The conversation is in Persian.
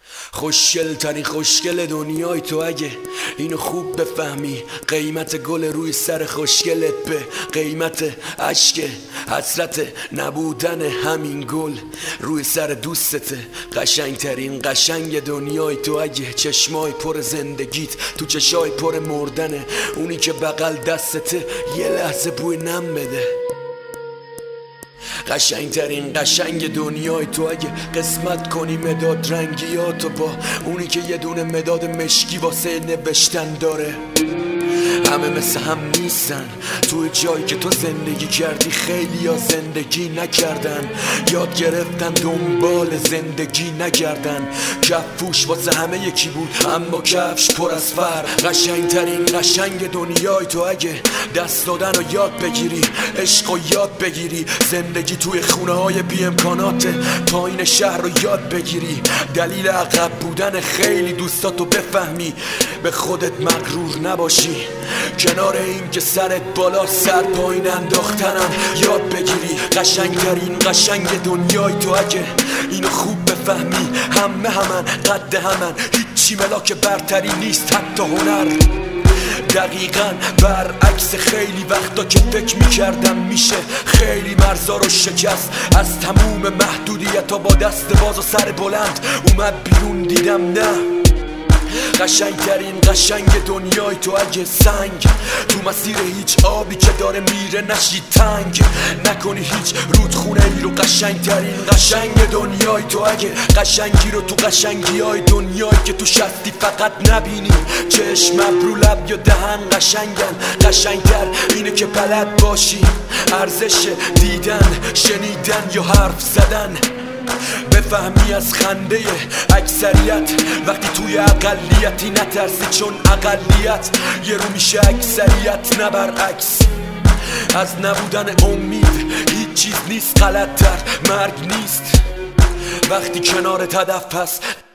خوشگل ترین خوشگل دنیای تو، اگه اینو خوب بفهمی. قیمت گل روی سر خوشگلت به قیمت عشق حسرت نبودن همین گل روی سر دوستته. قشنگ ترین قشنگ دنیای تو، اگه چشمای پر زندگیت تو چشای پر مردنه. اونی که بغل دستته یه لحظه بوی نم بده. قشنگ ترین قشنگ دنیای تو، اگه قسمت کنی مداد رنگیاتو با اونی که یه دونه مداد مشکی واسه نوشتن داره. همه مثل هم نیستن، توی جایی که تو زندگی کردی خیلی ها زندگی نکردن. یاد گرفتن دنبال زندگی نگردن. کفوش واسه همه یکی بود اما کفش پر از فرق. قشنگ ترین قشنگ دنیای تو، اگه دست دادن رو یاد بگیری، عشق رو یاد بگیری، زندگی توی خونه های بی امکانات پایین شهر رو یاد بگیری. دلیل عقب بودن خیلی دوستاتو بفهمی، به خودت مغرور نباشی. کنار این که سرت بالا سر پایین انداختنم یاد بگیری. قشنگ ترین قشنگ دنیای تو، اگه اینو خوب بفهمی. همه همن قد همن، هیچی ملاک برتری نیست حتی هنر. دقیقاً برعکس خیلی وقتا که فکر میکردم میشه خیلی مرزا رو شکست. از تموم محدودیت ها با دست باز و سر بلند اومد بیرون، دیدم نه. قشنگ ترین قشنگ دنیای تو، اگه سنگ تو مسیر هیچ آبی که داره میره نشی تنگ نکنی هیچ رودخونه ای رو. قشنگ ترین قشنگ دنیای تو، اگه قشنگی رو تو قشنگی های دنیایی که تو شستی فقط نبینی. چشم، ابرو، لب یا دهن قشنگن. قشنگتر اینه که بلد باشی ارزش دیدن، شنیدن یا حرف زدن. بفهمی از خنده اکثریت وقتی توی اقلیتی نترسی، چون اقلیت یه رو میشه اکثریت نه برعکس. از نبودن امید هیچ چیز نیست غلط‌تر، مرگ نیست وقتی کنارت هدف هست.